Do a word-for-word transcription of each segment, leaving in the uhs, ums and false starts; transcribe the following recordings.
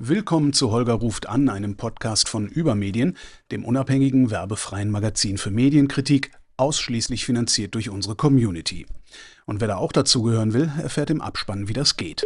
Willkommen zu Holger ruft an, einem Podcast von Übermedien, dem unabhängigen werbefreien Magazin für Medienkritik, ausschließlich finanziert durch unsere Community. Und wer da auch dazugehören will, erfährt im Abspann, wie das geht.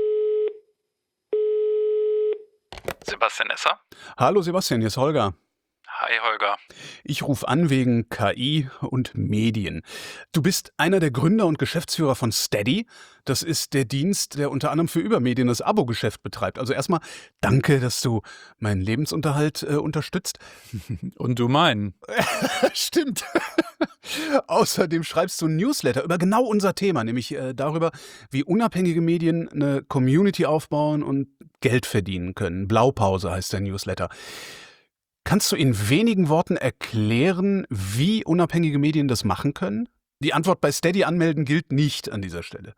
Sebastian Esser? Hallo Sebastian, hier ist Holger. Hi Holger. Ich rufe an wegen K I und Medien. Du bist einer der Gründer und Geschäftsführer von Steady. Das ist der Dienst, der unter anderem für Übermedien das Abo-Geschäft betreibt. Also erstmal danke, dass du meinen Lebensunterhalt äh, unterstützt. Und du meinen? Stimmt. Außerdem schreibst du ein Newsletter über genau unser Thema, nämlich äh, darüber, wie unabhängige Medien eine Community aufbauen und Geld verdienen können. Blaupause heißt der Newsletter. Kannst du in wenigen Worten erklären, wie unabhängige Medien das machen können? Die Antwort bei Steady anmelden gilt nicht an dieser Stelle.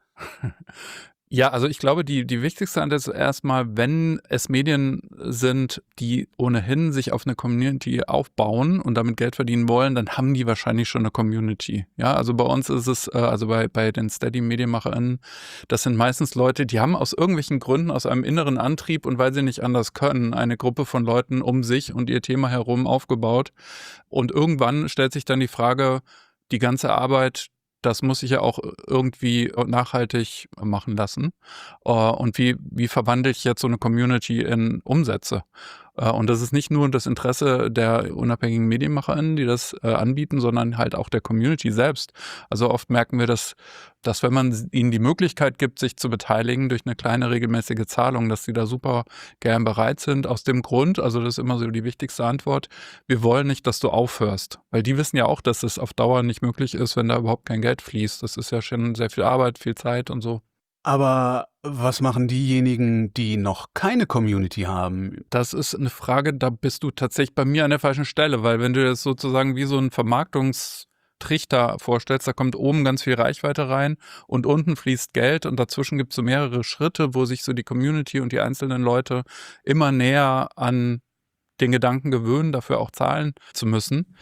Ja, also ich glaube, die, die wichtigste Antwort ist erstmal, wenn es Medien sind, die ohnehin sich auf eine Community aufbauen und damit Geld verdienen wollen, dann haben die wahrscheinlich schon eine Community. Ja, also bei uns ist es, also bei, bei den Steady-MedienmacherInnen, das sind meistens Leute, die haben aus irgendwelchen Gründen, aus einem inneren Antrieb und weil sie nicht anders können, eine Gruppe von Leuten um sich und ihr Thema herum aufgebaut. Und irgendwann stellt sich dann die Frage, die ganze Arbeit, das muss ich ja auch irgendwie nachhaltig machen lassen. Und wie, wie verwandle ich jetzt so eine Community in Umsätze? Und das ist nicht nur das Interesse der unabhängigen MedienmacherInnen, die das anbieten, sondern halt auch der Community selbst. Also oft merken wir, dass, dass wenn man ihnen die Möglichkeit gibt, sich zu beteiligen durch eine kleine regelmäßige Zahlung, dass sie da super gern bereit sind. Aus dem Grund, also das ist immer so die wichtigste Antwort, wir wollen nicht, dass du aufhörst. Weil die wissen ja auch, dass es auf Dauer nicht möglich ist, wenn da überhaupt kein Geld fließt. Das ist ja schon sehr viel Arbeit, viel Zeit und so. Aber was machen diejenigen, die noch keine Community haben? Das ist eine Frage, da bist du tatsächlich bei mir an der falschen Stelle, weil wenn du das sozusagen wie so ein Vermarktungstrichter vorstellst, da kommt oben ganz viel Reichweite rein und unten fließt Geld und dazwischen gibt es so mehrere Schritte, wo sich so die Community und die einzelnen Leute immer näher an den Gedanken gewöhnen, dafür auch zahlen zu müssen.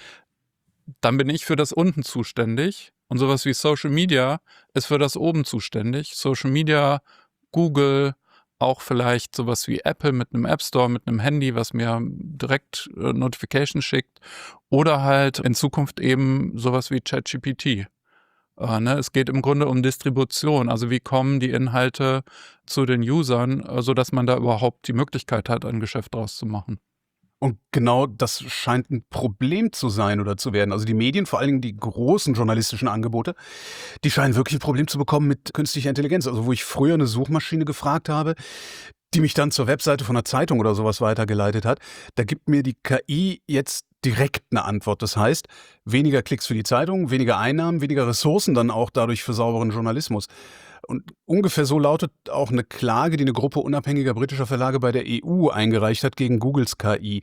Dann bin ich für das unten zuständig. Und sowas wie Social Media ist für das oben zuständig. Social Media, Google, auch vielleicht sowas wie Apple mit einem App Store, mit einem Handy, was mir direkt äh, Notifications schickt. Oder halt in Zukunft eben sowas wie ChatGPT. Äh, ne? Es geht im Grunde um Distribution. Also wie kommen die Inhalte zu den Usern, äh, sodass man da überhaupt die Möglichkeit hat, ein Geschäft draus zu machen. Und genau das scheint ein Problem zu sein oder zu werden. Also die Medien, vor allen Dingen die großen journalistischen Angebote, die scheinen wirklich ein Problem zu bekommen mit künstlicher Intelligenz. Also wo ich früher eine Suchmaschine gefragt habe, die mich dann zur Webseite von einer Zeitung oder sowas weitergeleitet hat, da gibt mir die K I jetzt direkt eine Antwort. Das heißt, weniger Klicks für die Zeitung, weniger Einnahmen, weniger Ressourcen dann auch dadurch für sauberen Journalismus. Und ungefähr so lautet auch eine Klage, die eine Gruppe unabhängiger britischer Verlage bei der E U eingereicht hat gegen Googles K I.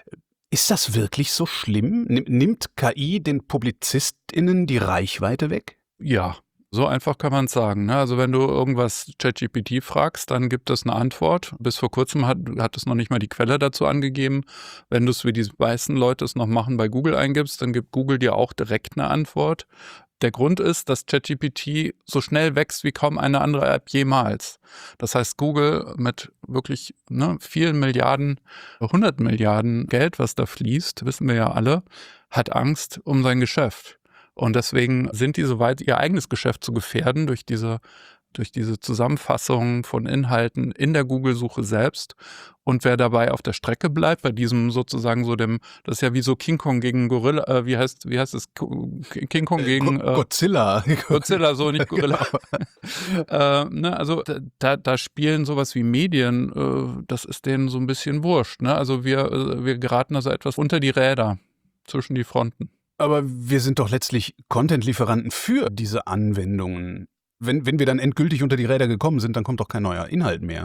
Ist das wirklich so schlimm? Nimmt K I den PublizistInnen die Reichweite weg? Ja, so einfach kann man es sagen. Ne? Also wenn du irgendwas ChatGPT fragst, dann gibt es eine Antwort. Bis vor kurzem hat, hat es noch nicht mal die Quelle dazu angegeben. Wenn du es, wie die meisten Leute es noch machen, bei Google eingibst, dann gibt Google dir auch direkt eine Antwort. Der Grund ist, dass ChatGPT so schnell wächst wie kaum eine andere App jemals. Das heißt, Google mit wirklich ne, vielen Milliarden, hundert Milliarden Geld, was da fließt, wissen wir ja alle, hat Angst um sein Geschäft. Und deswegen sind die so weit, ihr eigenes Geschäft zu gefährden durch diese, durch diese Zusammenfassung von Inhalten in der Google-Suche selbst. Und wer dabei auf der Strecke bleibt, bei diesem sozusagen so dem, das ist ja wie so King Kong gegen Gorilla, äh, wie heißt, wie heißt es, King Kong gegen äh, Godzilla. Godzilla, so nicht Gorilla. äh, ne, also da, da spielen sowas wie Medien, äh, das ist denen so ein bisschen wurscht. Ne? Also wir, äh, wir geraten also etwas unter die Räder, zwischen die Fronten. Aber wir sind doch letztlich Content-Lieferanten für diese Anwendungen. Wenn, wenn wir dann endgültig unter die Räder gekommen sind, dann kommt doch kein neuer Inhalt mehr.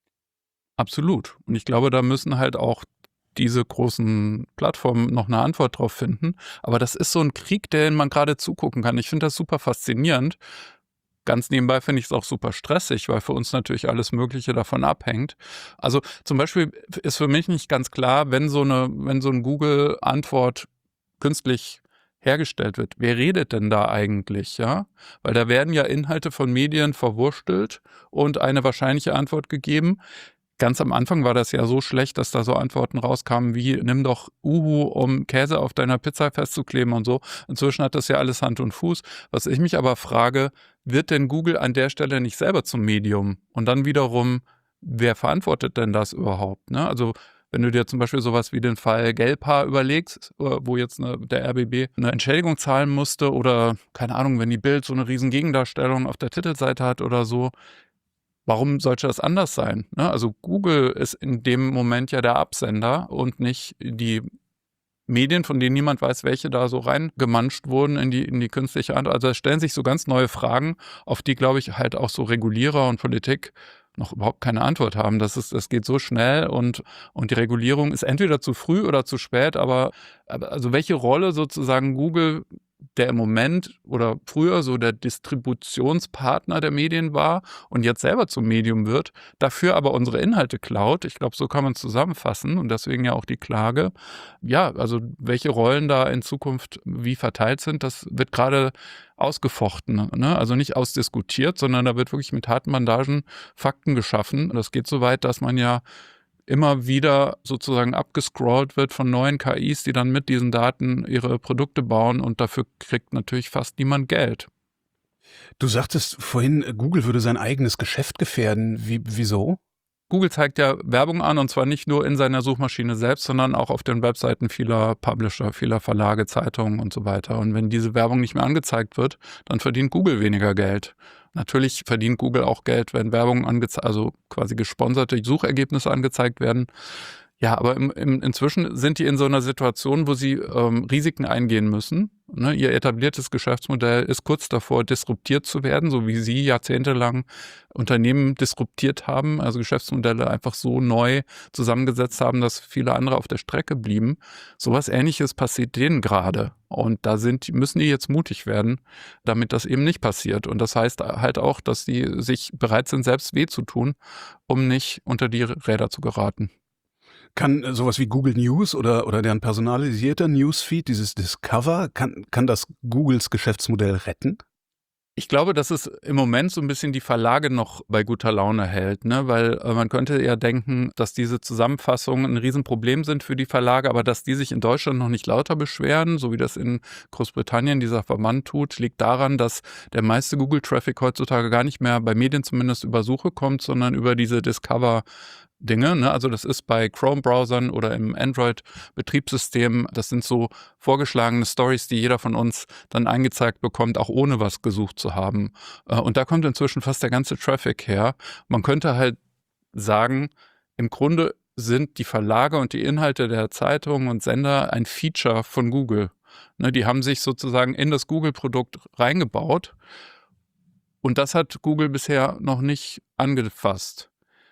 Absolut. Und ich glaube, da müssen halt auch diese großen Plattformen noch eine Antwort drauf finden. Aber das ist so ein Krieg, den man gerade zugucken kann. Ich finde das super faszinierend. Ganz nebenbei finde ich es auch super stressig, weil für uns natürlich alles Mögliche davon abhängt. Also zum Beispiel ist für mich nicht ganz klar, wenn so eine, wenn so eine Google-Antwort künstlich hergestellt wird. Wer redet denn da eigentlich, ja? Weil da werden ja Inhalte von Medien verwurstelt und eine wahrscheinliche Antwort gegeben. Ganz am Anfang war das ja so schlecht, dass da so Antworten rauskamen wie, nimm doch Uhu, um Käse auf deiner Pizza festzukleben und so. Inzwischen hat das ja alles Hand und Fuß. Was ich mich aber frage, wird denn Google an der Stelle nicht selber zum Medium? Und dann wiederum, wer verantwortet denn das überhaupt? Ne? Also wenn du dir zum Beispiel sowas wie den Fall Gelbhaar überlegst, wo jetzt eine, der R B B eine Entschädigung zahlen musste oder, keine Ahnung, wenn die Bild so eine riesen Gegendarstellung auf der Titelseite hat oder so, warum sollte das anders sein? Ne? Also Google ist in dem Moment ja der Absender und nicht die Medien, von denen niemand weiß, welche da so reingemanscht wurden in die, in die künstliche Antwort. Also es stellen sich so ganz neue Fragen, auf die, glaube ich, halt auch so Regulierer und Politik noch überhaupt keine Antwort haben. Das ist, das geht so schnell und, und die Regulierung ist entweder zu früh oder zu spät, aber, aber also welche Rolle sozusagen Google, der im Moment oder früher so der Distributionspartner der Medien war und jetzt selber zum Medium wird, dafür aber unsere Inhalte klaut. Ich glaube, so kann man es zusammenfassen und deswegen ja auch die Klage. Ja, also welche Rollen da in Zukunft wie verteilt sind, das wird gerade ausgefochten, ne? Also nicht ausdiskutiert, sondern da wird wirklich mit harten Bandagen Fakten geschaffen. Das geht so weit, dass man ja immer wieder sozusagen abgescrollt wird von neuen K Is, die dann mit diesen Daten ihre Produkte bauen und dafür kriegt natürlich fast niemand Geld. Du sagtest vorhin, Google würde sein eigenes Geschäft gefährden. Wie, wieso? Google zeigt ja Werbung an und zwar nicht nur in seiner Suchmaschine selbst, sondern auch auf den Webseiten vieler Publisher, vieler Verlage, Zeitungen und so weiter. Und wenn diese Werbung nicht mehr angezeigt wird, dann verdient Google weniger Geld. Natürlich verdient Google auch Geld, wenn Werbung angezeigt, also quasi gesponserte Suchergebnisse angezeigt werden. Ja, aber im, im, inzwischen sind die in so einer Situation, wo sie ähm, Risiken eingehen müssen. Ne? Ihr etabliertes Geschäftsmodell ist kurz davor, disruptiert zu werden, so wie sie jahrzehntelang Unternehmen disruptiert haben, also Geschäftsmodelle einfach so neu zusammengesetzt haben, dass viele andere auf der Strecke blieben. Sowas Ähnliches passiert denen gerade. Und da sind, müssen die jetzt mutig werden, damit das eben nicht passiert. Und das heißt halt auch, dass die sich bereit sind, selbst weh zu tun, um nicht unter die Räder zu geraten. Kann äh, sowas wie Google News oder, oder deren personalisierter Newsfeed, dieses Discover, kann, kann das Googles Geschäftsmodell retten? Ich glaube, dass es im Moment so ein bisschen die Verlage noch bei guter Laune hält, ne? Weil äh, man könnte ja denken, dass diese Zusammenfassungen ein Riesenproblem sind für die Verlage, aber dass die sich in Deutschland noch nicht lauter beschweren, so wie das in Großbritannien dieser Verband tut, liegt daran, dass der meiste Google-Traffic heutzutage gar nicht mehr bei Medien zumindest über Suche kommt, sondern über diese Discover Dinge, ne? Also das ist bei Chrome-Browsern oder im Android-Betriebssystem, das sind so vorgeschlagene Stories, die jeder von uns dann angezeigt bekommt, auch ohne was gesucht zu haben. Und da kommt inzwischen fast der ganze Traffic her. Man könnte halt sagen, im Grunde sind die Verlage und die Inhalte der Zeitungen und Sender ein Feature von Google. Ne? Die haben sich sozusagen in das Google-Produkt reingebaut und das hat Google bisher noch nicht angefasst.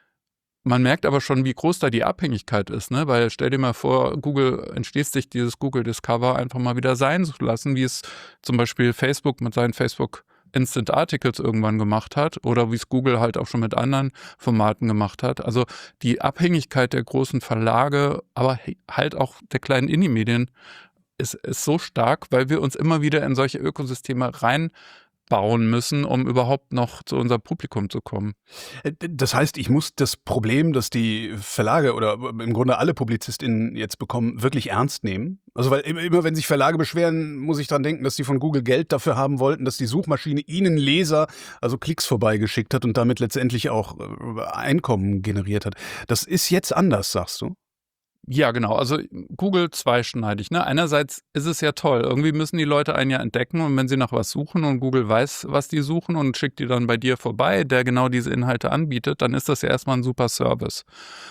Man merkt aber schon, wie groß da die Abhängigkeit ist, ne? Weil stell dir mal vor, Google entschließt sich, dieses Google Discover einfach mal wieder sein zu lassen, wie es zum Beispiel Facebook mit seinen Facebook Instant Articles irgendwann gemacht hat oder wie es Google halt auch schon mit anderen Formaten gemacht hat. Also die Abhängigkeit der großen Verlage, aber halt auch der kleinen Indie-Medien ist, ist so stark, weil wir uns immer wieder in solche Ökosysteme rein bauen müssen, um überhaupt noch zu unserem Publikum zu kommen. Das heißt, ich muss das Problem, das die Verlage oder im Grunde alle PublizistInnen jetzt bekommen, wirklich ernst nehmen. Also weil immer, wenn sich Verlage beschweren, muss ich dran denken, dass sie von Google Geld dafür haben wollten, dass die Suchmaschine ihnen Leser, also Klicks vorbeigeschickt hat und damit letztendlich auch Einkommen generiert hat. Das ist jetzt anders, sagst du? Ja, genau. Also Google zweischneidig. Ne? Einerseits ist es ja toll. Irgendwie müssen die Leute einen ja entdecken und wenn sie nach was suchen und Google weiß, was die suchen und schickt die dann bei dir vorbei, der genau diese Inhalte anbietet, dann ist das ja erstmal ein super Service.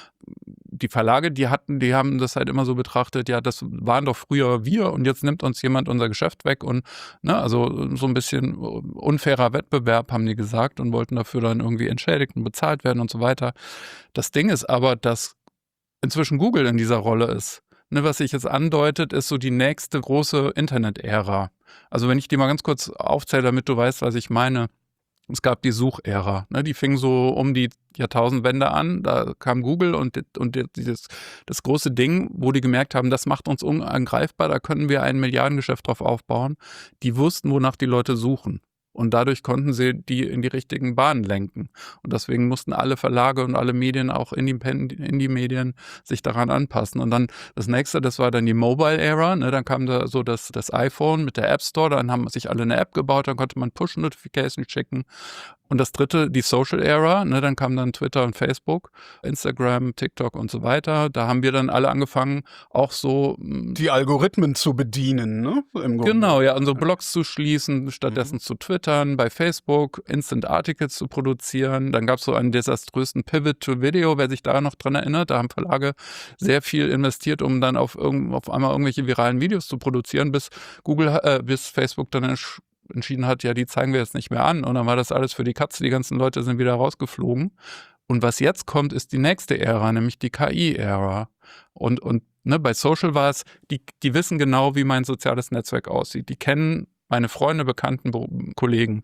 Die Verlage, die hatten, die haben das halt immer so betrachtet, ja, das waren doch früher wir und jetzt nimmt uns jemand unser Geschäft weg und ne, also so ein bisschen unfairer Wettbewerb, haben die gesagt und wollten dafür dann irgendwie entschädigt und bezahlt werden und so weiter. Das Ding ist aber, dass inzwischen Google in dieser Rolle ist. Ne, was sich jetzt andeutet, ist so die nächste große Internet-Ära. Also wenn ich die mal ganz kurz aufzähle, damit du weißt, was ich meine. Es gab die Suchära. Ne, die fing so um die Jahrtausendwende an. Da kam Google und, und dieses, das große Ding, wo die gemerkt haben, das macht uns unangreifbar, da können wir ein Milliardengeschäft drauf aufbauen. Die wussten, wonach die Leute suchen. Und dadurch konnten sie die in die richtigen Bahnen lenken. Und deswegen mussten alle Verlage und alle Medien, auch Indie-Medien, sich daran anpassen. Und dann das nächste, das war dann die Mobile-Ära. Ne? Dann kam da so das, das iPhone mit der App Store. Dann haben sich alle eine App gebaut. Dann konnte man Push-Notifications schicken. Und das dritte, die Social Era, ne, dann kam dann Twitter und Facebook, Instagram, TikTok und so weiter. Da haben wir dann alle angefangen, auch so die Algorithmen zu bedienen, ne? Im Grunde. Genau, ja, unsere Blogs zu schließen, stattdessen mhm. zu twittern, bei Facebook Instant Articles zu produzieren. Dann gab es so einen desaströsen Pivot to Video, wer sich da noch dran erinnert. Da haben Verlage sehr viel investiert, um dann auf, irgend, auf einmal irgendwelche viralen Videos zu produzieren, bis Google, äh, bis Facebook dann entschieden hat, ja, die zeigen wir jetzt nicht mehr an. Und dann war das alles für die Katze, die ganzen Leute sind wieder rausgeflogen. Und was jetzt kommt, ist die nächste Ära, nämlich die K I-Ära. Und, und ne, bei Social war es, die, die wissen genau, wie mein soziales Netzwerk aussieht. Die kennen meine Freunde, Bekannten, Kollegen.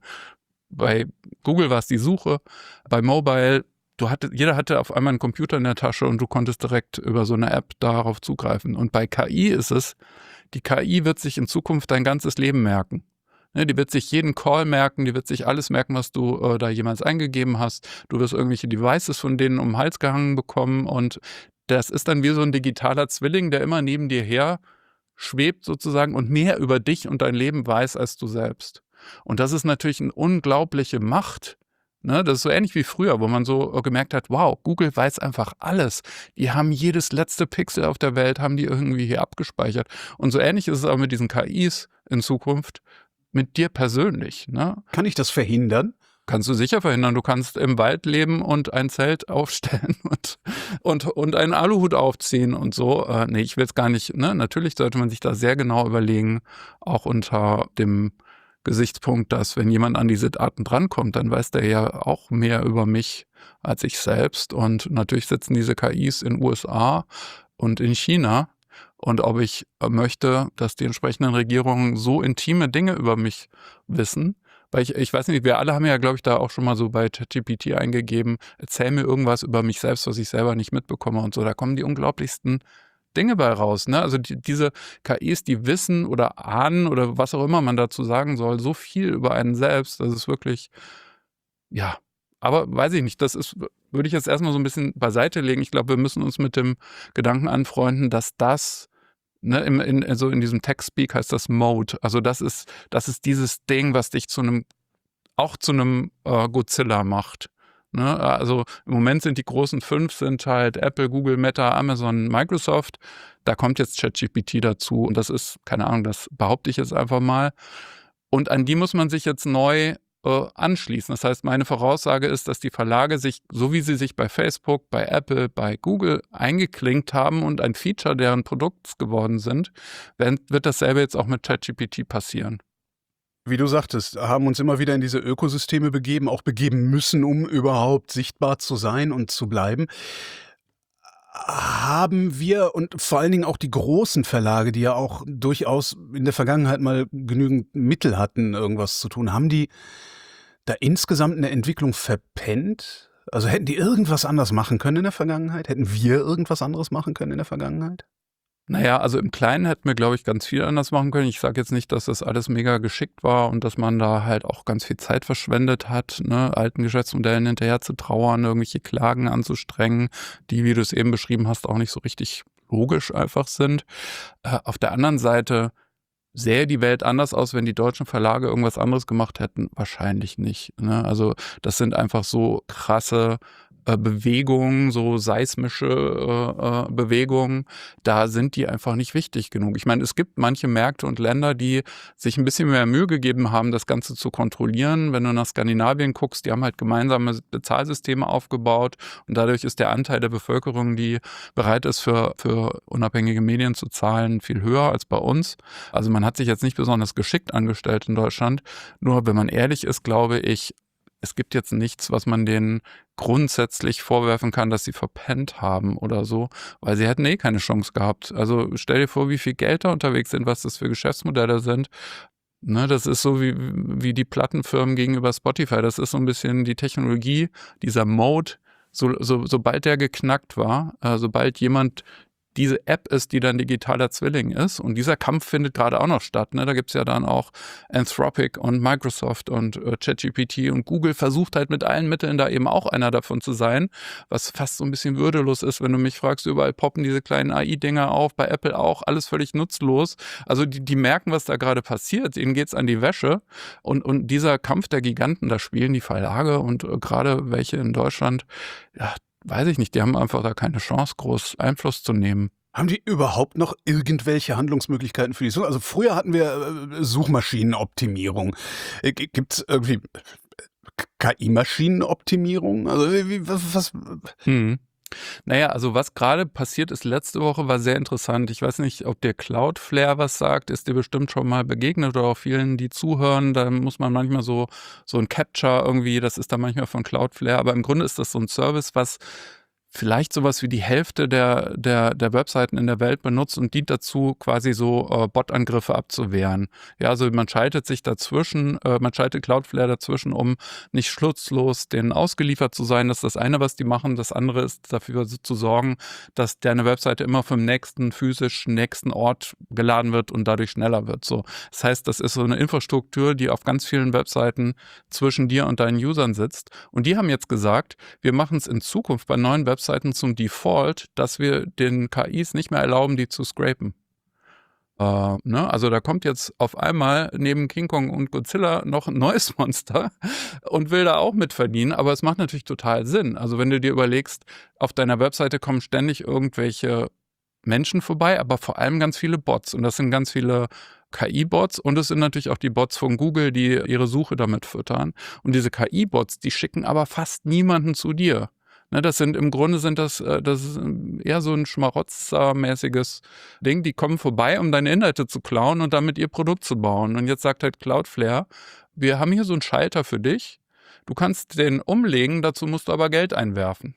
Bei Google war es die Suche. Bei Mobile, du hatte, jeder hatte auf einmal einen Computer in der Tasche und du konntest direkt über so eine App darauf zugreifen. Und bei K I ist es, die K I wird sich in Zukunft dein ganzes Leben merken. Ne, die wird sich jeden Call merken, die wird sich alles merken, was du äh, da jemals eingegeben hast. Du wirst irgendwelche Devices von denen um den Hals gehangen bekommen und das ist dann wie so ein digitaler Zwilling, der immer neben dir her schwebt sozusagen und mehr über dich und dein Leben weiß als du selbst. Und das ist natürlich eine unglaubliche Macht. Ne, das ist so ähnlich wie früher, wo man so gemerkt hat, wow, Google weiß einfach alles. Die haben jedes letzte Pixel auf der Welt, haben die irgendwie hier abgespeichert. Und so ähnlich ist es auch mit diesen K Is in Zukunft. Mit dir persönlich. Ne? Kann ich das verhindern? Kannst du sicher verhindern. Du kannst im Wald leben und ein Zelt aufstellen und, und, und einen Aluhut aufziehen und so. Äh, nee, ich will es gar nicht. Ne? Natürlich sollte man sich da sehr genau überlegen, auch unter dem Gesichtspunkt, dass wenn jemand an diese Daten drankommt, dann weiß der ja auch mehr über mich als ich selbst. Und natürlich sitzen diese K Is in den U S A und in China. Und ob ich möchte, dass die entsprechenden Regierungen so intime Dinge über mich wissen, weil ich, ich weiß nicht, wir alle haben ja, glaube ich, da auch schon mal so bei ChatGPT eingegeben, erzähl mir irgendwas über mich selbst, was ich selber nicht mitbekomme und so. Da kommen die unglaublichsten Dinge bei raus. Ne? Also die, diese K Is, die wissen oder ahnen oder was auch immer man dazu sagen soll, so viel über einen selbst, das ist wirklich, ja, aber weiß ich nicht, das ist, würde ich jetzt erstmal so ein bisschen beiseite legen. Ich glaube, wir müssen uns mit dem Gedanken anfreunden, dass das Ne, in, in, also in diesem Tech-Speak heißt das Mode. Also das ist, das ist dieses Ding, was dich zu einem, auch zu einem äh, Godzilla macht. Ne? Also im Moment sind die großen fünf, sind halt Apple, Google, Meta, Amazon, Microsoft. Da kommt jetzt ChatGPT dazu und das ist, keine Ahnung, das behaupte ich jetzt einfach mal. Und an die muss man sich jetzt neu äh, anschließen. Das heißt, meine Voraussage ist, dass die Verlage sich, so wie sie sich bei Facebook, bei Apple, bei Google eingeklinkt haben und ein Feature deren Produkts geworden sind, wird dasselbe jetzt auch mit ChatGPT passieren. Wie du sagtest, haben uns immer wieder in diese Ökosysteme begeben, auch begeben müssen, um überhaupt sichtbar zu sein und zu bleiben. Haben wir und vor allen Dingen auch die großen Verlage, die ja auch durchaus in der Vergangenheit mal genügend Mittel hatten, irgendwas zu tun, haben die da insgesamt eine Entwicklung verpennt? Also hätten die irgendwas anders machen können in der Vergangenheit? Hätten wir irgendwas anderes machen können in der Vergangenheit? Naja, also im Kleinen hätten wir, glaube ich, ganz viel anders machen können. Ich sage jetzt nicht, dass das alles mega geschickt war und dass man da halt auch ganz viel Zeit verschwendet hat, ne, alten Geschäftsmodellen hinterher zu trauern, irgendwelche Klagen anzustrengen, die, wie du es eben beschrieben hast, auch nicht so richtig logisch einfach sind. Äh, auf der anderen Seite sähe die Welt anders aus, wenn die deutschen Verlage irgendwas anderes gemacht hätten? Wahrscheinlich nicht. Ne? Also das sind einfach so krasse äh, Bewegungen, so seismische äh, äh, Bewegungen, da sind die einfach nicht wichtig genug. Ich meine, es gibt manche Märkte und Länder, die sich ein bisschen mehr Mühe gegeben haben, das Ganze zu kontrollieren. Wenn du nach Skandinavien guckst, die haben halt gemeinsame Bezahlsysteme aufgebaut und dadurch ist der Anteil der Bevölkerung, die bereit ist, für, für unabhängige Medien zu zahlen, viel höher als bei uns. Also man hat sich jetzt nicht besonders geschickt angestellt in Deutschland. Nur wenn man ehrlich ist, glaube ich, es gibt jetzt nichts, was man denen grundsätzlich vorwerfen kann, dass sie verpennt haben oder so, weil sie hätten eh keine Chance gehabt. Also stell dir vor, wie viel Geld da unterwegs sind, was das für Geschäftsmodelle sind. Ne, das ist so wie, wie die Plattenfirmen gegenüber Spotify. Das ist so ein bisschen die Technologie, dieser Mode, so, so, sobald der geknackt war, äh, sobald jemand diese App ist, die dann digitaler Zwilling ist. Und dieser Kampf findet gerade auch noch statt. Ne? Da gibt es ja dann auch Anthropic und Microsoft und äh, ChatGPT und Google versucht halt mit allen Mitteln da eben auch einer davon zu sein, was fast so ein bisschen würdelos ist, wenn du mich fragst, überall poppen diese kleinen A I-Dinger auf, bei Apple auch, alles völlig nutzlos. Also die, die merken, was da gerade passiert, ihnen geht's an die Wäsche. Und, und dieser Kampf der Giganten, da spielen die Verlage und äh, gerade welche in Deutschland, ja, weiß ich nicht, die haben einfach da keine Chance, groß Einfluss zu nehmen. Haben die überhaupt noch irgendwelche Handlungsmöglichkeiten für die Suche? Also früher hatten wir äh, Suchmaschinenoptimierung. Äh, Gibt es irgendwie K I-Maschinenoptimierung? Also wie, was, was? Hm. Naja, also was gerade passiert ist letzte Woche, war sehr interessant. Ich weiß nicht, ob dir Cloudflare was sagt, ist dir bestimmt schon mal begegnet oder auch vielen, die zuhören. Da muss man manchmal so, so ein Capture irgendwie, das ist dann manchmal von Cloudflare, aber im Grunde ist das so ein Service, was vielleicht sowas wie die Hälfte der, der, der Webseiten in der Welt benutzt und dient dazu, quasi so äh, Bot-Angriffe abzuwehren. Ja, also man schaltet sich dazwischen, äh, man schaltet Cloudflare dazwischen, um nicht schutzlos denen ausgeliefert zu sein. Das ist das eine, was die machen. Das andere ist dafür zu sorgen, dass deine Webseite immer vom nächsten, physisch nächsten Ort geladen wird und dadurch schneller wird. So. Das heißt, das ist so eine Infrastruktur, die auf ganz vielen Webseiten zwischen dir und deinen Usern sitzt. Und die haben jetzt gesagt, wir machen es in Zukunft bei neuen Webseiten zum Default, dass wir den K Is nicht mehr erlauben, die zu scrapen. Äh, ne? Also da kommt jetzt auf einmal neben King Kong und Godzilla noch ein neues Monster und will da auch mitverdienen, aber es macht natürlich total Sinn. Also wenn du dir überlegst, auf deiner Webseite kommen ständig irgendwelche Menschen vorbei, aber vor allem ganz viele Bots und das sind ganz viele K I-Bots und es sind natürlich auch die Bots von Google, die ihre Suche damit füttern. Und diese K I-Bots, die schicken aber fast niemanden zu dir. Ne, das sind im Grunde sind das, das ist eher so ein schmarotzermäßiges Ding. Die kommen vorbei, um deine Inhalte zu klauen und damit ihr Produkt zu bauen. Und jetzt sagt halt Cloudflare, wir haben hier so einen Schalter für dich. Du kannst den umlegen, dazu musst du aber Geld einwerfen.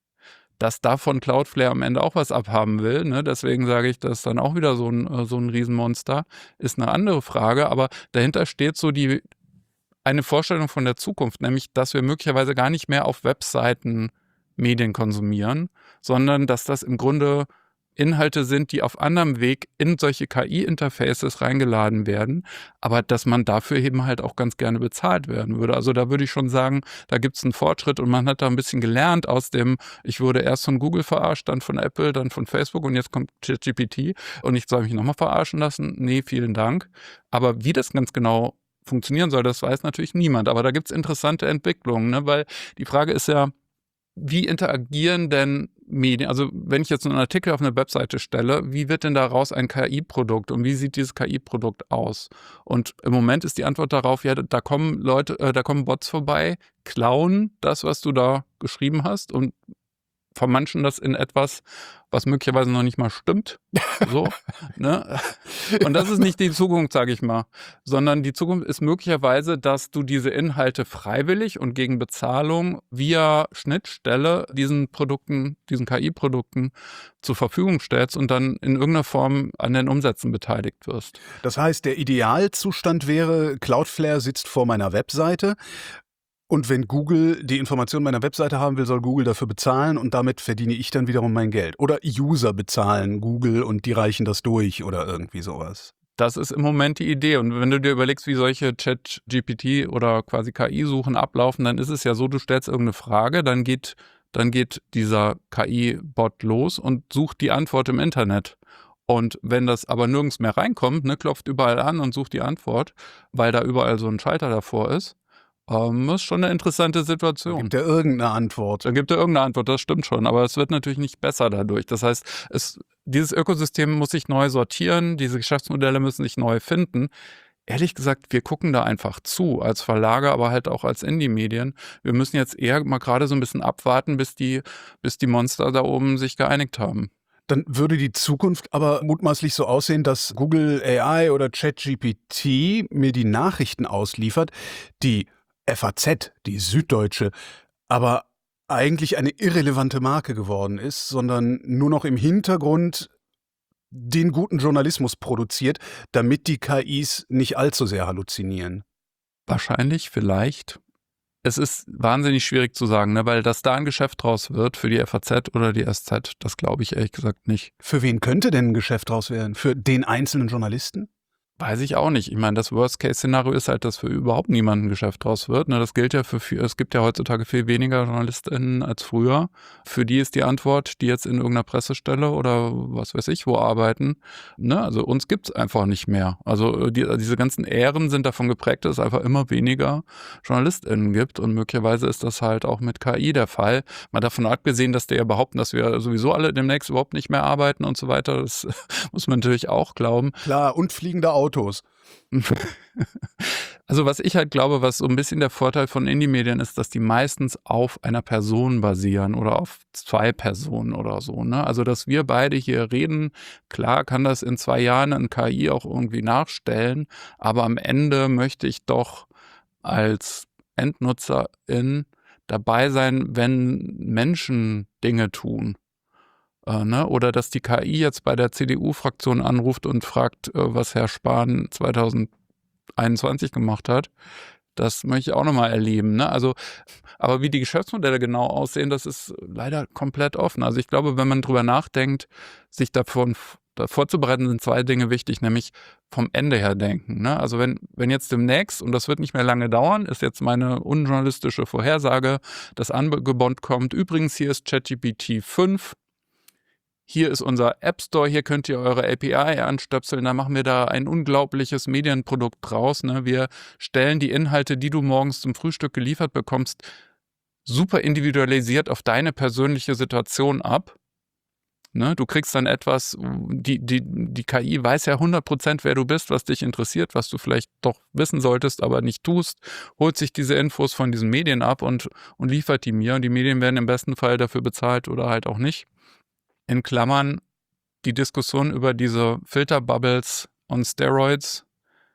Dass davon Cloudflare am Ende auch was abhaben will, ne? Deswegen sage ich, das ist dann auch wieder so ein, so ein Riesenmonster, ist eine andere Frage. Aber dahinter steht so die eine Vorstellung von der Zukunft, nämlich, dass wir möglicherweise gar nicht mehr auf Webseiten Medien konsumieren, sondern dass das im Grunde Inhalte sind, die auf anderem Weg in solche K I-Interfaces reingeladen werden, aber dass man dafür eben halt auch ganz gerne bezahlt werden würde. Also da würde ich schon sagen, da gibt es einen Fortschritt und man hat da ein bisschen gelernt aus dem, ich wurde erst von Google verarscht, dann von Apple, dann von Facebook und jetzt kommt ChatGPT und ich soll mich nochmal verarschen lassen. Nee, vielen Dank. Aber wie das ganz genau funktionieren soll, das weiß natürlich niemand. Aber da gibt es interessante Entwicklungen, ne? Weil die Frage ist ja, wie interagieren denn Medien? Also wenn ich jetzt einen Artikel auf eine Webseite stelle, wie wird denn daraus ein K I-Produkt und wie sieht dieses K I-Produkt aus? Und im Moment ist die Antwort darauf, ja, da kommen Leute, äh, da kommen Bots vorbei, klauen das, was du da geschrieben hast und vermanschen das in etwas, was möglicherweise noch nicht mal stimmt. So, ne? Und das ist nicht die Zukunft, sage ich mal, sondern die Zukunft ist möglicherweise, dass du diese Inhalte freiwillig und gegen Bezahlung via Schnittstelle diesen Produkten, diesen K I-Produkten zur Verfügung stellst und dann in irgendeiner Form an den Umsätzen beteiligt wirst. Das heißt, der Idealzustand wäre, Cloudflare sitzt vor meiner Webseite. Und wenn Google die Information meiner Webseite haben will, soll Google dafür bezahlen und damit verdiene ich dann wiederum mein Geld. Oder User bezahlen Google und die reichen das durch oder irgendwie sowas. Das ist im Moment die Idee. Und wenn du dir überlegst, wie solche Chat-G P T oder quasi K I-Suchen ablaufen, dann ist es ja so, du stellst irgendeine Frage, dann geht, dann geht dieser K I-Bot los und sucht die Antwort im Internet. Und wenn das aber nirgends mehr reinkommt, ne, klopft überall an und sucht die Antwort, weil da überall so ein Schalter davor ist, Ähm, ist schon eine interessante Situation. Gibt er irgendeine Antwort? Dann gibt er irgendeine Antwort, das stimmt schon, aber es wird natürlich nicht besser dadurch. Das heißt, es, dieses Ökosystem muss sich neu sortieren, diese Geschäftsmodelle müssen sich neu finden. Ehrlich gesagt, wir gucken da einfach zu, als Verlage, aber halt auch als Indie-Medien. Wir müssen jetzt eher mal gerade so ein bisschen abwarten, bis die, bis die Monster da oben sich geeinigt haben. Dann würde die Zukunft aber mutmaßlich so aussehen, dass Google A I oder ChatGPT mir die Nachrichten ausliefert, die F A Z, die Süddeutsche, aber eigentlich eine irrelevante Marke geworden ist, sondern nur noch im Hintergrund den guten Journalismus produziert, damit die K Is nicht allzu sehr halluzinieren. Wahrscheinlich, vielleicht. Es ist wahnsinnig schwierig zu sagen, ne? Weil dass da ein Geschäft draus wird für die F A Z oder die S Z, das glaube ich ehrlich gesagt nicht. Für wen könnte denn ein Geschäft draus werden? Für den einzelnen Journalisten? Weiß ich auch nicht. Ich meine, das Worst-Case-Szenario ist halt, dass für überhaupt niemand ein Geschäft draus wird. Ne, das gilt ja für viel, es gibt ja heutzutage viel weniger JournalistInnen als früher. Für die ist die Antwort, die jetzt in irgendeiner Pressestelle oder was weiß ich wo arbeiten. Ne, also uns gibt's einfach nicht mehr. Also die, diese ganzen Ähren sind davon geprägt, dass es einfach immer weniger JournalistInnen gibt. Und möglicherweise ist das halt auch mit K I der Fall. Mal davon abgesehen, dass die ja behaupten, dass wir sowieso alle demnächst überhaupt nicht mehr arbeiten und so weiter. Das muss man natürlich auch glauben. Klar, und fliegende Autos. Also was ich halt glaube, was so ein bisschen der Vorteil von Indie-Medien ist, dass die meistens auf einer Person basieren oder auf zwei Personen oder so. Ne? Also dass wir beide hier reden, klar kann das in zwei Jahren ein K I auch irgendwie nachstellen, aber am Ende möchte ich doch als Endnutzerin dabei sein, wenn Menschen Dinge tun. Äh, ne? Oder dass die K I jetzt bei der C D U-Fraktion anruft und fragt, äh, was Herr Spahn zwanzig einundzwanzig gemacht hat. Das möchte ich auch nochmal erleben. Ne? Also, aber wie die Geschäftsmodelle genau aussehen, das ist leider komplett offen. Also ich glaube, wenn man drüber nachdenkt, sich davon vorzubereiten, sind zwei Dinge wichtig, nämlich vom Ende her denken. Ne? Also wenn, wenn jetzt demnächst, und das wird nicht mehr lange dauern, ist jetzt meine unjournalistische Vorhersage, das Angebot kommt, übrigens hier ist ChatGPT fünf, hier ist unser App Store, hier könnt ihr eure A P I anstöpseln, da machen wir da ein unglaubliches Medienprodukt draus. Ne? Wir stellen die Inhalte, die du morgens zum Frühstück geliefert bekommst, super individualisiert auf deine persönliche Situation ab. Ne? Du kriegst dann etwas, die, die, die K I weiß ja hundert Prozent, wer du bist, was dich interessiert, was du vielleicht doch wissen solltest, aber nicht tust, holt sich diese Infos von diesen Medien ab und, und liefert die mir. Und die Medien werden im besten Fall dafür bezahlt oder halt auch nicht. In Klammern, die Diskussion über diese Filterbubbles on Steroids,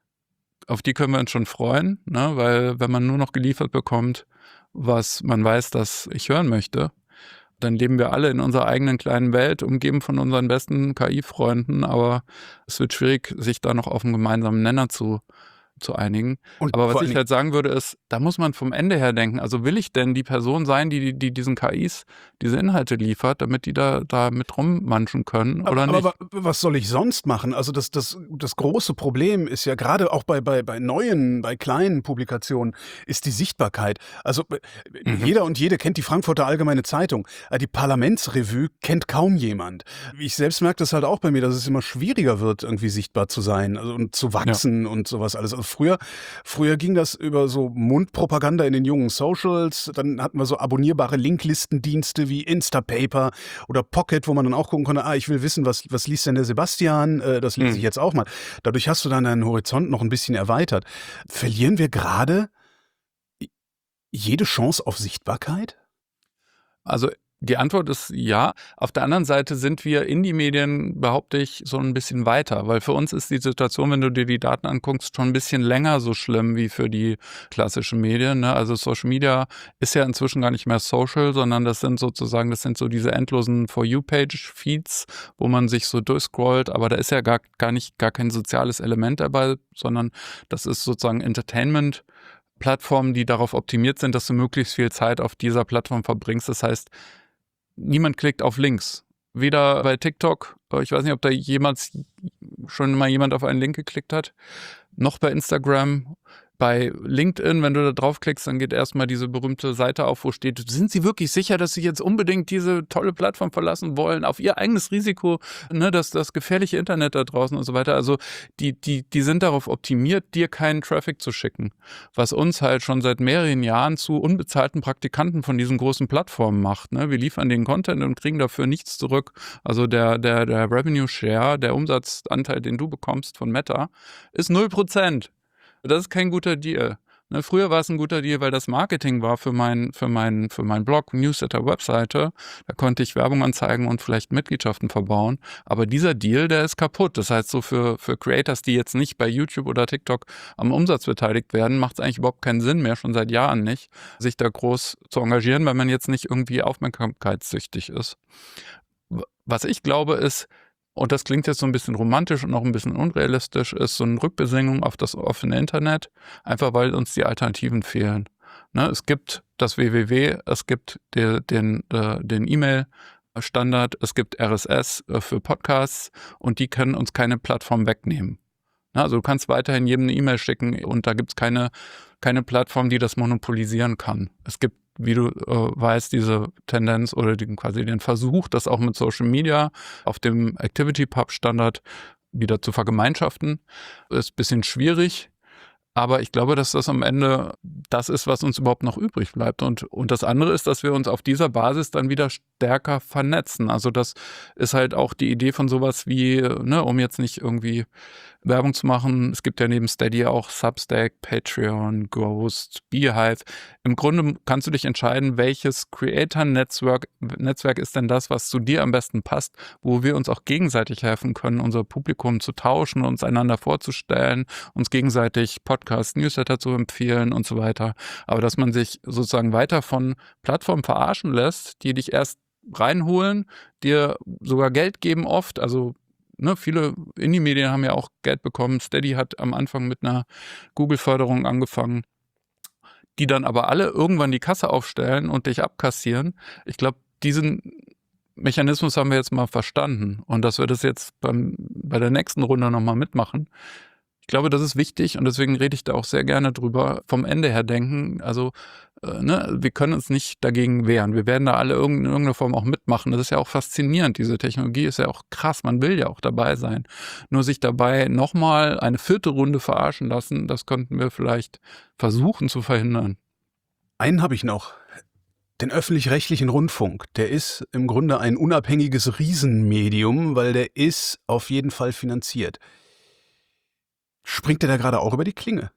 auf die können wir uns schon freuen, ne? Weil wenn man nur noch geliefert bekommt, was man weiß, dass ich hören möchte, dann leben wir alle in unserer eigenen kleinen Welt, umgeben von unseren besten K I-Freunden, aber es wird schwierig, sich da noch auf einen gemeinsamen Nenner zu zu einigen. Und aber vor was ich allen halt sagen würde, ist, da muss man vom Ende her denken. Also will ich denn die Person sein, die, die diesen K Is diese Inhalte liefert, damit die da, da mit rummanschen können oder aber, nicht? aber wa- was soll ich sonst machen? Also das, das, das große Problem ist ja gerade auch bei, bei, bei neuen, bei kleinen Publikationen, ist die Sichtbarkeit. Also äh, Mhm. jeder und jede kennt die Frankfurter Allgemeine Zeitung. Äh, Die Parlamentsrevue kennt kaum jemand. Ich selbst merke das halt auch bei mir, dass es immer schwieriger wird, irgendwie sichtbar zu sein, also, und zu wachsen und sowas alles. Also früher, früher ging das über so Mundpropaganda in den jungen Socials. Dann hatten wir so abonnierbare Linklistendienste wie Instapaper oder Pocket, wo man dann auch gucken konnte, ah, ich will wissen, was, was liest denn der Sebastian? Äh, das lese Mhm. ich jetzt auch mal. Dadurch hast du dann deinen Horizont noch ein bisschen erweitert. Verlieren wir gerade jede Chance auf Sichtbarkeit? Also die Antwort ist ja. Auf der anderen Seite sind wir Indie-Medien, behaupte ich, so ein bisschen weiter, weil für uns ist die Situation, wenn du dir die Daten anguckst, schon ein bisschen länger so schlimm wie für die klassischen Medien. Ne? Also Social Media ist ja inzwischen gar nicht mehr Social, sondern das sind sozusagen, das sind so diese endlosen For You-Page-Feeds, wo man sich so durchscrollt, aber da ist ja gar, gar nicht, gar kein soziales Element dabei, sondern das ist sozusagen Entertainment. Plattformen, die darauf optimiert sind, dass du möglichst viel Zeit auf dieser Plattform verbringst. Das heißt, niemand klickt auf Links. Weder bei TikTok, ich weiß nicht, ob da jemals schon mal jemand auf einen Link geklickt hat, noch bei Instagram. Bei LinkedIn, wenn du da draufklickst, dann geht erstmal diese berühmte Seite auf, wo steht, sind Sie wirklich sicher, dass Sie jetzt unbedingt diese tolle Plattform verlassen wollen, auf Ihr eigenes Risiko, ne, das, das gefährliche Internet da draußen und so weiter. Also die, die, die sind darauf optimiert, dir keinen Traffic zu schicken, was uns halt schon seit mehreren Jahren zu unbezahlten Praktikanten von diesen großen Plattformen macht. Ne? Wir liefern den Content und kriegen dafür nichts zurück. Also der, der, der Revenue Share, der Umsatzanteil, den du bekommst von Meta, ist null Prozent. Das ist kein guter Deal. Ne, früher war es ein guter Deal, weil das Marketing war für mein, für mein, für mein Blog, Newsletter, Webseite. Da konnte ich Werbung anzeigen und vielleicht Mitgliedschaften verbauen. Aber dieser Deal, der ist kaputt. Das heißt, so für, für Creators, die jetzt nicht bei YouTube oder TikTok am Umsatz beteiligt werden, macht es eigentlich überhaupt keinen Sinn mehr, schon seit Jahren nicht, sich da groß zu engagieren, weil man jetzt nicht irgendwie aufmerksamkeitssüchtig ist. Was ich glaube ist, und das klingt jetzt so ein bisschen romantisch und auch ein bisschen unrealistisch, ist so eine Rückbesinnung auf das offene Internet, einfach weil uns die Alternativen fehlen. Ne, es gibt das www, es gibt de, den, äh, den E-Mail-Standard, es gibt R S S äh, für Podcasts und die können uns keine Plattform wegnehmen. Ne, also du kannst weiterhin jedem eine E-Mail schicken und da gibt es keine, keine Plattform, die das monopolisieren kann. Es gibt, wie du äh, weißt, diese Tendenz oder die, quasi den Versuch, das auch mit Social Media auf dem ActivityPub-Standard wieder zu vergemeinschaften. Ist ein bisschen schwierig. Aber ich glaube, dass das am Ende das ist, was uns überhaupt noch übrig bleibt. Und, und das andere ist, dass wir uns auf dieser Basis dann wieder stärker vernetzen. Also das ist halt auch die Idee von sowas wie, ne, um jetzt nicht irgendwie Werbung zu machen, es gibt ja neben Steady auch Substack, Patreon, Ghost, Beehive. Im Grunde kannst du dich entscheiden, welches Creator-Netzwerk Netzwerk ist denn das, was zu dir am besten passt, wo wir uns auch gegenseitig helfen können, unser Publikum zu tauschen, uns einander vorzustellen, uns gegenseitig Podcasts, Newsletter zu empfehlen und so weiter. Aber dass man sich sozusagen weiter von Plattformen verarschen lässt, die dich erst reinholen, dir sogar Geld geben oft, also Ne, viele Indie-Medien haben ja auch Geld bekommen. Steady hat am Anfang mit einer Google-Förderung angefangen, die dann aber alle irgendwann die Kasse aufstellen und dich abkassieren. Ich glaube, diesen Mechanismus haben wir jetzt mal verstanden und dass wir das jetzt beim, bei der nächsten Runde nochmal mitmachen. Ich glaube, das ist wichtig und deswegen rede ich da auch sehr gerne drüber, vom Ende her denken. Also äh, ne, wir können uns nicht dagegen wehren. Wir werden da alle in irgendeiner Form auch mitmachen. Das ist ja auch faszinierend. Diese Technologie ist ja auch krass. Man will ja auch dabei sein. Nur sich dabei nochmal eine vierte Runde verarschen lassen, das könnten wir vielleicht versuchen zu verhindern. Einen habe ich noch. Den öffentlich-rechtlichen Rundfunk. Der ist im Grunde ein unabhängiges Riesenmedium, weil der ist auf jeden Fall finanziert. Springt der da gerade auch über die Klinge?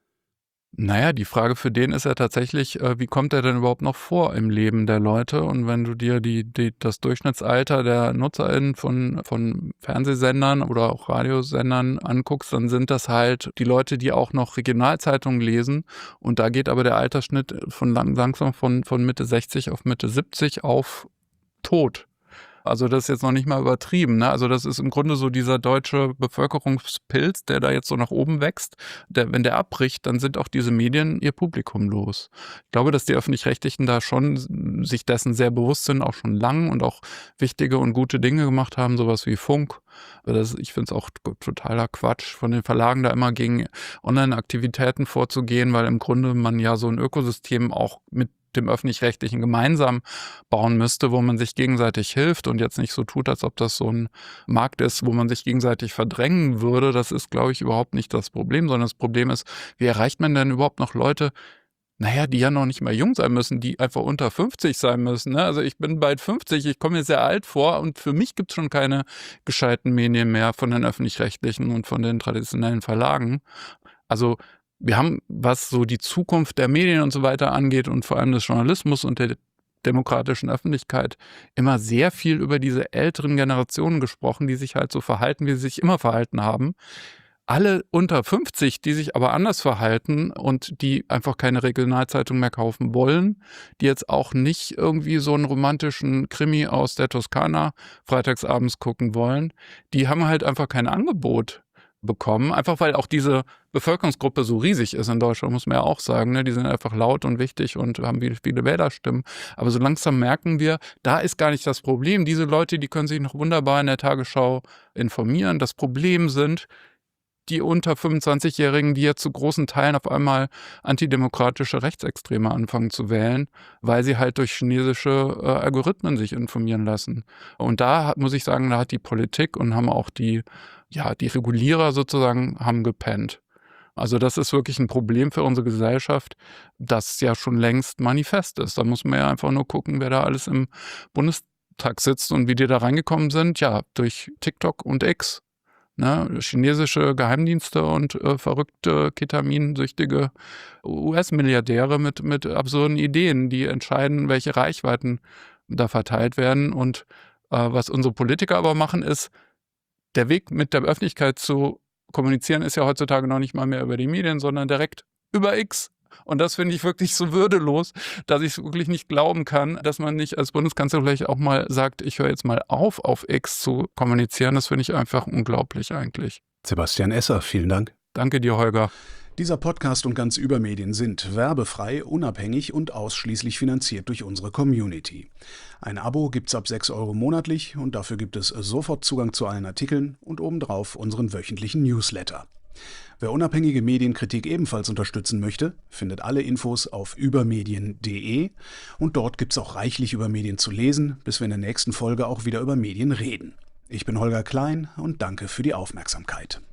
Naja, die Frage für den ist ja tatsächlich, äh, wie kommt er denn überhaupt noch vor im Leben der Leute? Und wenn du dir die, die, das Durchschnittsalter der NutzerInnen von, von Fernsehsendern oder auch Radiosendern anguckst, dann sind das halt die Leute, die auch noch Regionalzeitungen lesen. Und da geht aber der Altersschnitt von lang, langsam von, von Mitte sechzig auf Mitte siebzig auf tot. Also das ist jetzt noch nicht mal übertrieben. Ne? Also das ist im Grunde so dieser deutsche Bevölkerungspilz, der da jetzt so nach oben wächst. Der, wenn der abbricht, dann sind auch diese Medien ihr Publikum los. Ich glaube, dass die Öffentlich-Rechtlichen da schon sich dessen sehr bewusst sind, auch schon lang und auch wichtige und gute Dinge gemacht haben, sowas wie Funk. Das, ich finde es auch totaler Quatsch, von den Verlagen da immer gegen Online-Aktivitäten vorzugehen, weil im Grunde man ja so ein Ökosystem auch mit dem Öffentlich-Rechtlichen gemeinsam bauen müsste, wo man sich gegenseitig hilft und jetzt nicht so tut, als ob das so ein Markt ist, wo man sich gegenseitig verdrängen würde. Das ist, glaube ich, überhaupt nicht das Problem, sondern das Problem ist, wie erreicht man denn überhaupt noch Leute, naja, die ja noch nicht mehr jung sein müssen, die einfach unter fünfzig sein müssen. Ne? Also ich bin bald fünfzig, ich komme mir sehr alt vor und für mich gibt es schon keine gescheiten Medien mehr von den Öffentlich-Rechtlichen und von den traditionellen Verlagen. Also wir haben, was so die Zukunft der Medien und so weiter angeht und vor allem des Journalismus und der demokratischen Öffentlichkeit immer sehr viel über diese älteren Generationen gesprochen, die sich halt so verhalten, wie sie sich immer verhalten haben. Alle unter fünfzig, die sich aber anders verhalten und die einfach keine Regionalzeitung mehr kaufen wollen, die jetzt auch nicht irgendwie so einen romantischen Krimi aus der Toskana freitagsabends gucken wollen, die haben halt einfach kein Angebot bekommen, einfach weil auch diese Bevölkerungsgruppe so riesig ist in Deutschland, muss man ja auch sagen. Ne? Die sind einfach laut und wichtig und haben viele Wählerstimmen. Aber so langsam merken wir, da ist gar nicht das Problem. Diese Leute, die können sich noch wunderbar in der Tagesschau informieren. Das Problem sind die unter fünfundzwanzigjährigen, die jetzt zu großen Teilen auf einmal antidemokratische Rechtsextreme anfangen zu wählen, weil sie halt durch chinesische äh, Algorithmen sich informieren lassen. Und da hat, muss ich sagen, da hat die Politik und haben auch die, ja, die Regulierer sozusagen haben gepennt. Also das ist wirklich ein Problem für unsere Gesellschaft, das ja schon längst manifest ist. Da muss man ja einfach nur gucken, wer da alles im Bundestag sitzt und wie die da reingekommen sind. Ja, durch TikTok und X. Ne, chinesische Geheimdienste und äh, verrückte, ketaminsüchtige U S-Milliardäre mit, mit absurden Ideen, die entscheiden, welche Reichweiten da verteilt werden. Und äh, was unsere Politiker aber machen, ist, der Weg mit der Öffentlichkeit zu kommunizieren, ist ja heutzutage noch nicht mal mehr über die Medien, sondern direkt über X. Und das finde ich wirklich so würdelos, dass ich es wirklich nicht glauben kann, dass man nicht als Bundeskanzler vielleicht auch mal sagt, ich höre jetzt mal auf, auf X zu kommunizieren. Das finde ich einfach unglaublich eigentlich. Sebastian Esser, vielen Dank. Danke dir, Holger. Dieser Podcast und ganz Übermedien sind werbefrei, unabhängig und ausschließlich finanziert durch unsere Community. Ein Abo gibt's ab sechs Euro monatlich und dafür gibt es sofort Zugang zu allen Artikeln und obendrauf unseren wöchentlichen Newsletter. Wer unabhängige Medienkritik ebenfalls unterstützen möchte, findet alle Infos auf übermedien punkt de und dort gibt's auch reichlich über Medien zu lesen, bis wir in der nächsten Folge auch wieder über Medien reden. Ich bin Holger Klein und danke für die Aufmerksamkeit.